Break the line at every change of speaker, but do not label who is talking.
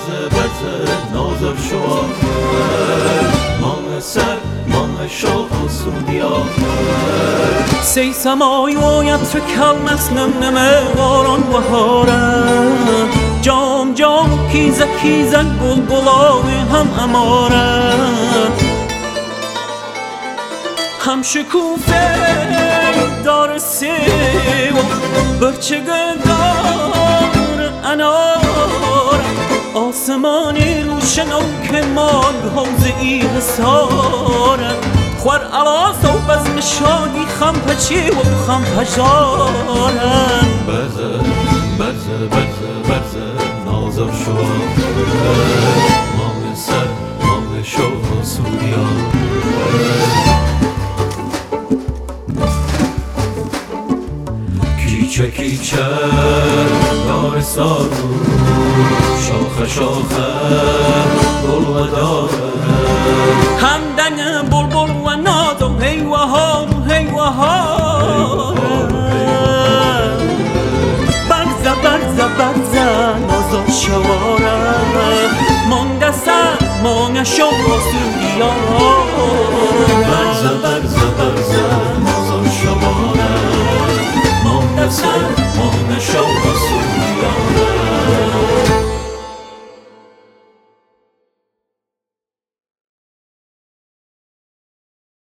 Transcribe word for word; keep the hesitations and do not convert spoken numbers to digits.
برزه برزه نازر شوار مانه سر مانه شوق سودیار
سی سمای و یتر کلمس نمنمه واران بهاره جام جام کیزه کیزه گل گلاوی هم اماره هم شکوفه دار سیو برچگه دار انار آسمانی روشن و که مال حوز ای حساره خوار علاس و بزم شادی خم پچی و خم پجاره
برزه برزه برزه برزه نازر شوار مانه سر مانه شوق سودیار کیچه کیچه دار سارو شاخه شاخه گل و داره
همدن بلبل و ناز و هیوهار و هیوهار برزه برزه برزه نازا شواره مانگه سر مانگه شوق سودیار
برزه برزه برزه